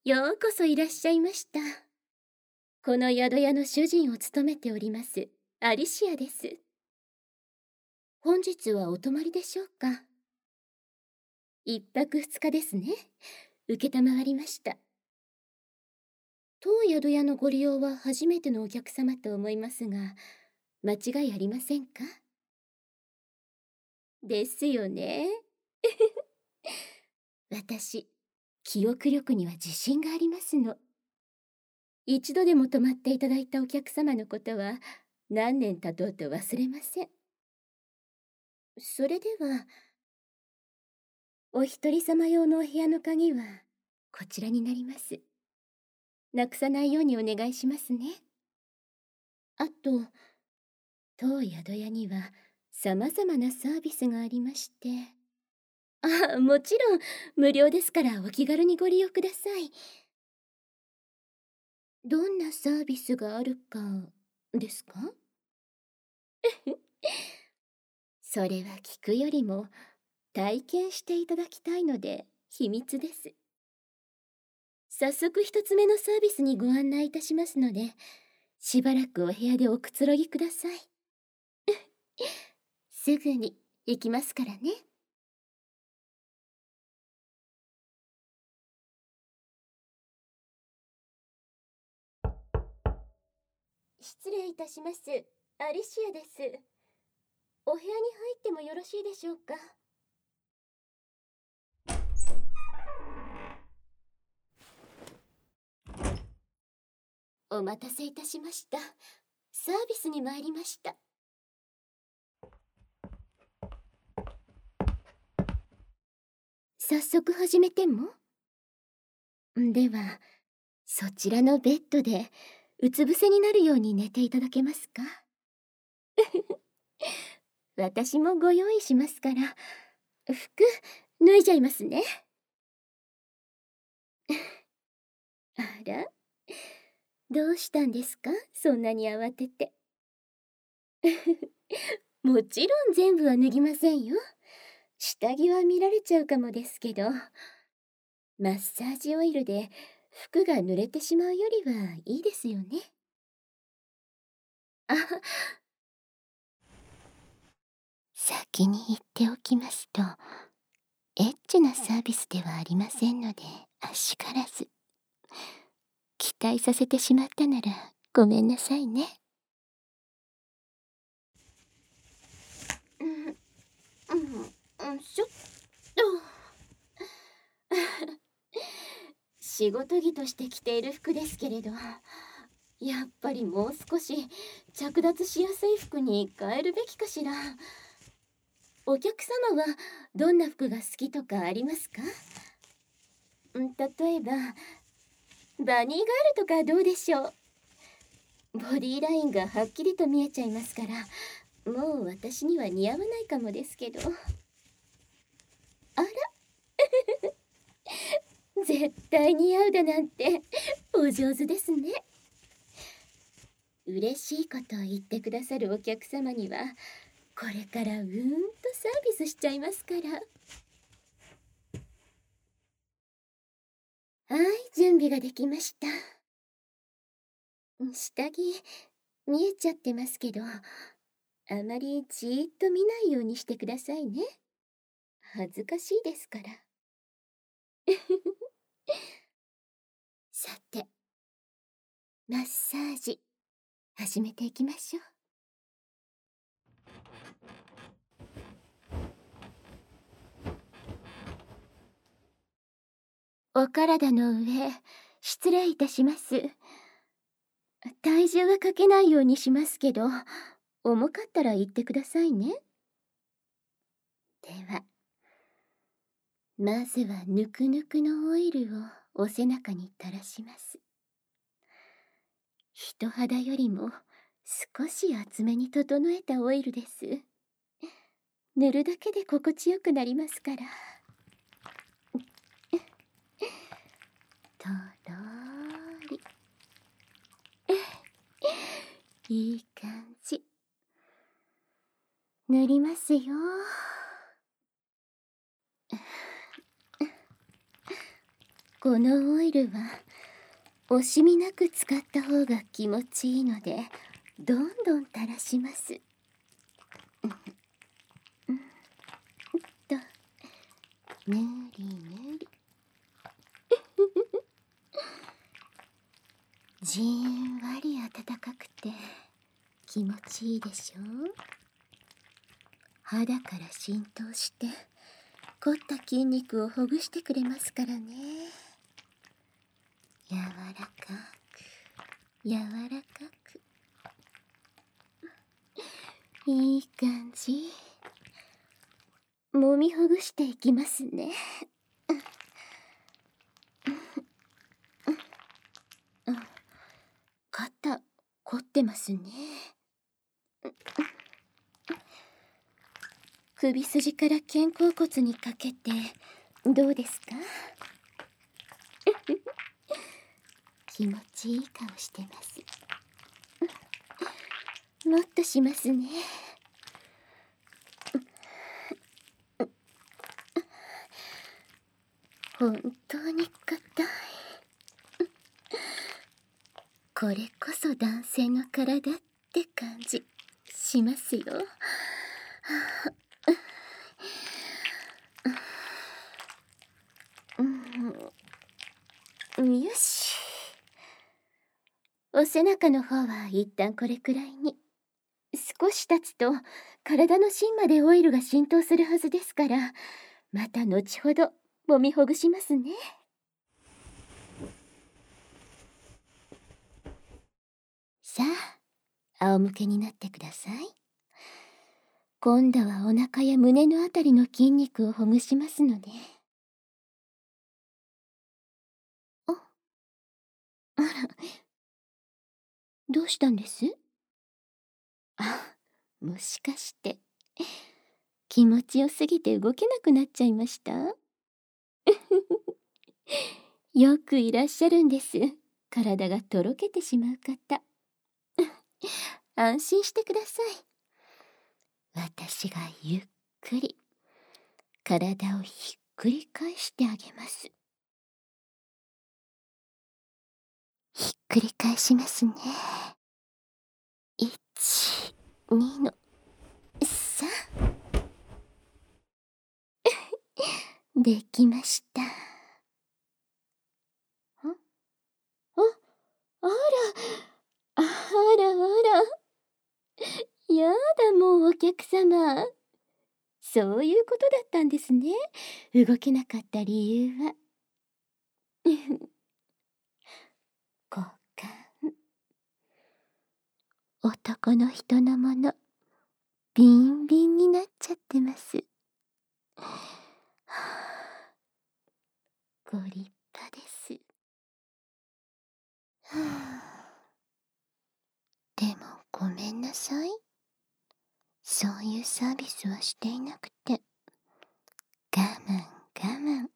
ようこそいらっしゃいました。この宿屋の主人を務めておりますアリシアです。本日はお泊まりでしょうか？一泊二日ですね。承りました。当宿屋のご利用は初めてのお客様と思いますが、間違いありませんか？ですよね。私、記憶力には自信がありますの。一度でも泊まっていただいたお客様のことは何年経とうと忘れません。それでは、お一人様用のお部屋の鍵はこちらになります。なくさないようにお願いしますね。あと、当宿屋には様々なサービスがありまして。もちろん無料ですからお気軽にご利用ください。どんなサービスがあるかですか？それは聞くよりも体験していただきたいので秘密です。早速一つ目のサービスにご案内いたしますので、しばらくお部屋でおくつろぎください。すぐに行きますからね。失礼いたします。アリシアです。お部屋に入ってもよろしいでしょうか？お待たせいたしました。サービスに参りました。早速始めても？では、そちらのベッドでうつ伏せになるように寝ていただけますか？私もご用意しますから、服脱いじゃいますね。あら、どうしたんですか、そんなに慌てて。もちろん全部は脱ぎませんよ。下着は見られちゃうかもですけど、マッサージオイルで服が濡れてしまうよりはいいですよね。あ、先に言っておきますと、エッチなサービスではありませんので、あしからず。期待させてしまったならごめんなさいね。ちょっと。仕事着として着ている服ですけれど、やっぱりもう少し着脱しやすい服に変えるべきかしら。お客様はどんな服が好きとかありますか？例えばバニーガールとかどうでしょう？ボディーラインがはっきりと見えちゃいますから、もう私には似合わないかもですけど。あら、絶対似合うだなんてお上手ですね。嬉しいことを言ってくださるお客様にはこれからサービスしちゃいますから。はい、準備ができました。下着見えちゃってますけど、あまりじーっと見ないようにしてくださいね。恥ずかしいですから。さて、マッサージ始めていきましょう。お体の上、失礼いたします。体重はかけないようにしますけど、重かったら言ってくださいね。では、まずはぬくぬくのオイルをお背中に垂らします。人肌よりも少し厚めに整えたオイルです。塗るだけで心地よくなりますから。とろーり。いい感じ。塗りますよ。ここのオイルは惜しみなく使った方が気持ちいいので、どんどん垂らします。ぬりぬり。じんわり暖かくて気持ちいいでしょう。肌から浸透して凝った筋肉をほぐしてくれますからね。柔らかく柔らかく、いい感じ。揉みほぐしていきますね。肩凝ってますね。首筋から肩甲骨にかけてどうですか？気持ちいい顔してます。もっとしますね。本当に硬い。これこそ男性の体って感じしますよ。よし。お背中の方は一旦これくらいに。少し経つと体の芯までオイルが浸透するはずですから、また後ほど揉みほぐしますね。さあ、仰向けになってください。今度はお腹や胸のあたりの筋肉をほぐしますので。あら、どうしたんです？もしかして気持ちよすぎて動けなくなっちゃいました？よくいらっしゃるんです。体がとろけてしまう方。安心してください。私がゆっくり体をひっくり返してあげます。ひっくり返しますね。1、2の3。できました。あら、あらあら。やだもうお客様。そういうことだったんですね。動けなかった理由は。股間。男の人のもの、ビンビンになっちゃってます。ご立派です。でもごめんなさい。そういうサービスはしていなくて。我慢我慢。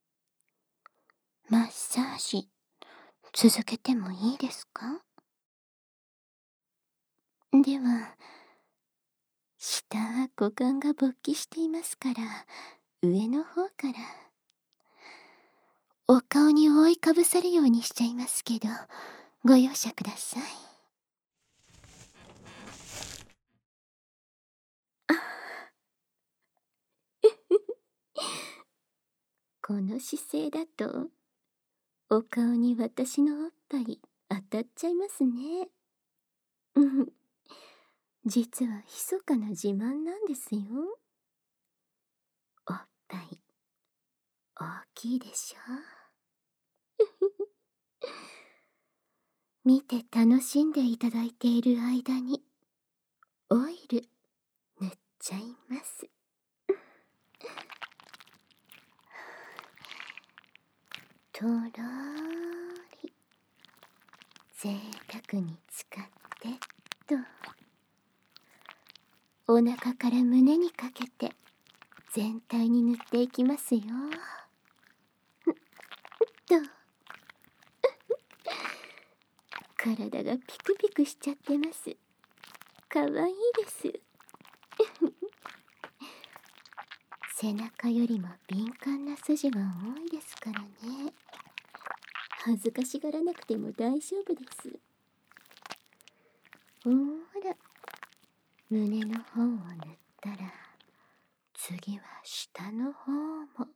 マッサージ続けてもいいですか？では、下は股間が勃起していますから、上の方からお顔に覆いかぶさるようにしちゃいますけど、ご容赦ください。この姿勢だとお顔に私のおっぱい当たっちゃいますね。実は密かな自慢なんですよ。おっぱい大きいでしょ。見て楽しんでいただいている間にオイル塗っちゃいます。とろーり贅沢に使ってと、お腹から胸にかけて全体に塗っていきますよ。と体がピクピクしちゃってます。かわいいです。背中よりも敏感な筋が多いですからね。 恥ずかしがらなくても大丈夫です。ほら、胸の方を塗ったら、次は下の方も。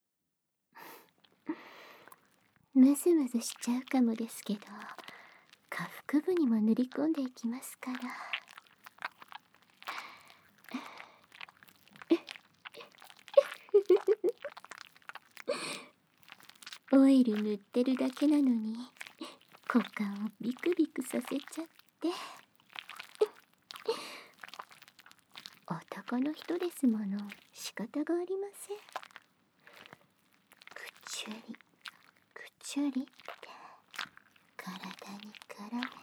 ムズムズしちゃうかもですけど、下腹部にも塗り込んでいきますから。オイル塗ってるだけなのに股間をビクビクさせちゃって。男の人ですもの、仕方がありません。くちゅりくちゅりって体に絡めて。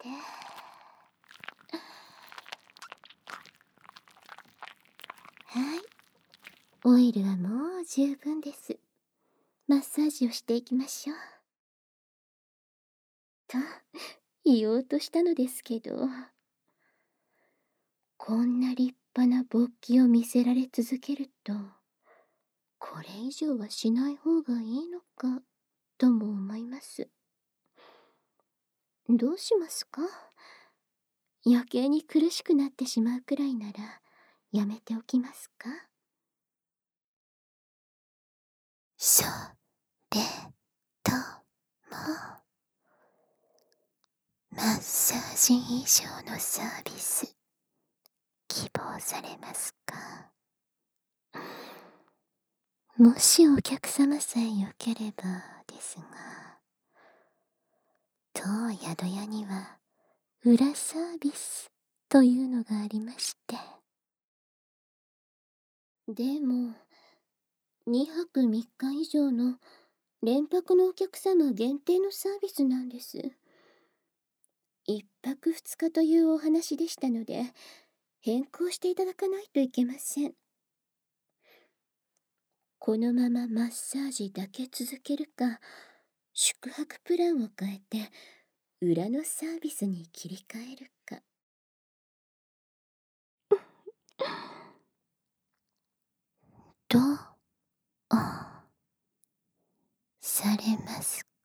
はい、オイルはもう十分です。マッサージをしていきましょう。と言おうとしたのですけど、こんな立派な勃起を見せられ続けると、これ以上はしない方がいいのかとも思います。どうしますか？余計に苦しくなってしまうくらいならやめておきますか？それともマッサージ以上のサービス希望されますか？もしお客様さえよければですが、当宿屋には裏サービスというのがありまして。でも2泊3日以上の連泊のお客様限定のサービスなんです。1泊2日というお話でしたので、変更していただかないといけません。このままマッサージだけ続けるか、宿泊プランを変えて裏のサービスに切り替えるか。どうされます